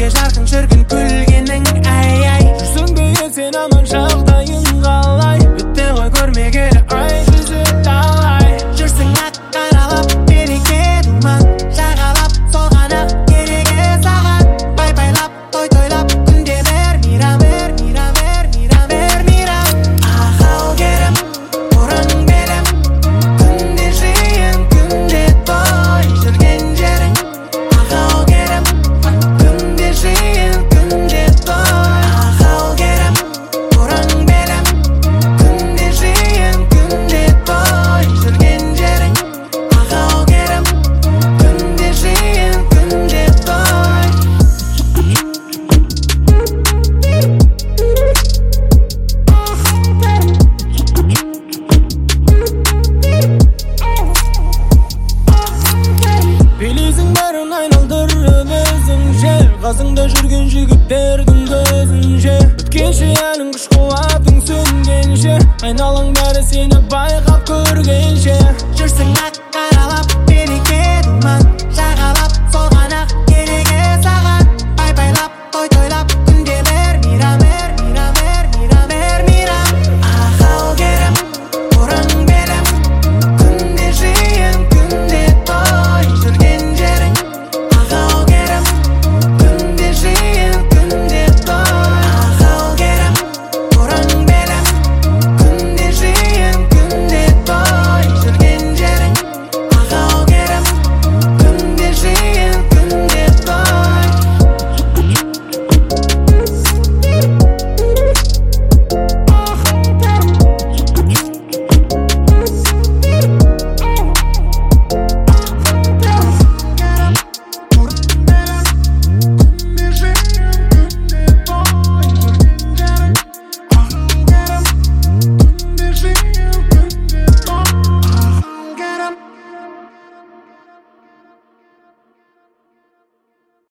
көзімде жарқын шіркін күлгенің ай жүрсің бе ел сен аман жағдайың қалай бітті ғой көрмегелі ай жүзі талай жүрсің ақ қаралап береке думан жағалап сол ғана керек саған байлап той тойлап күнде бер мейрам ахау керім бұрын белім күнде жиын күнде той жүрген жерің ахау керім күнде жиын күнде той ахау керім бұрын белім күнде жиын күнде той жүрген жерің ахау керім күнде жиын күнде той билейсің бәрін айналдырып өзіңше қасыңда жүрген жігіттердің көзінше өткенше әлің күш қуатың сөнгенше айналаң бәрі сені байқап көргенше жүрсің ақ қаралап